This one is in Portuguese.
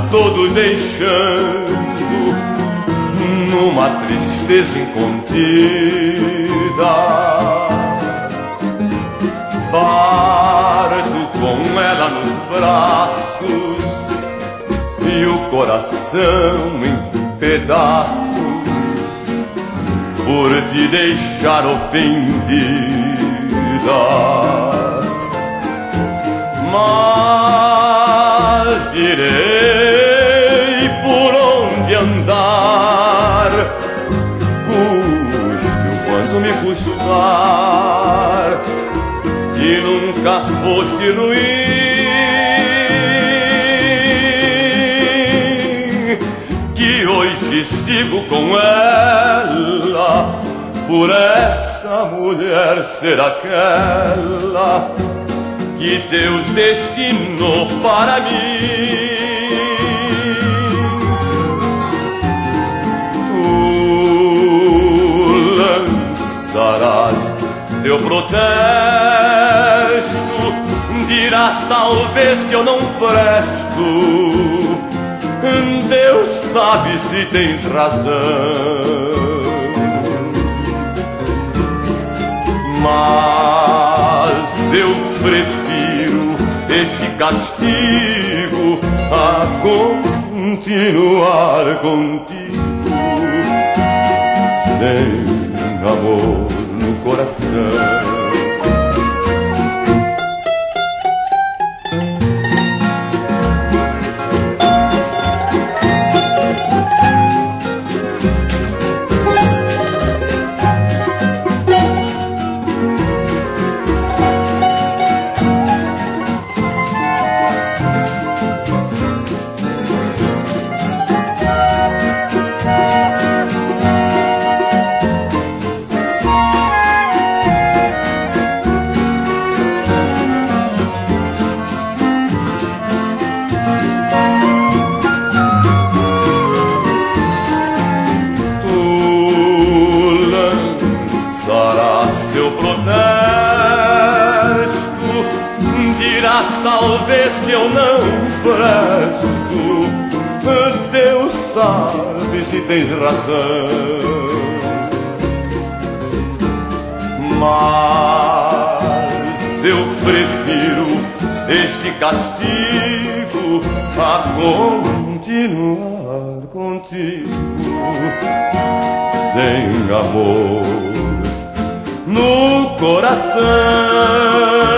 todo deixando numa tristeza incontida. Parto com ela nos braços e o coração em pedaços por te deixar ofendida. Mas direi por onde andar, custe o quanto me custar, que nunca foste ruim, que hoje sigo com ela, por essa mulher ser aquela que Deus destinou para mim. Tu lançarás teu protesto, dirás talvez que eu não presto. Deus sabe se tens razão, mas eu prefiro este castigo a continuar contigo sem amor no coração. Talvez que eu não presto, Deus sabe se tens razão, mas eu prefiro este castigo a continuar contigo sem amor no coração.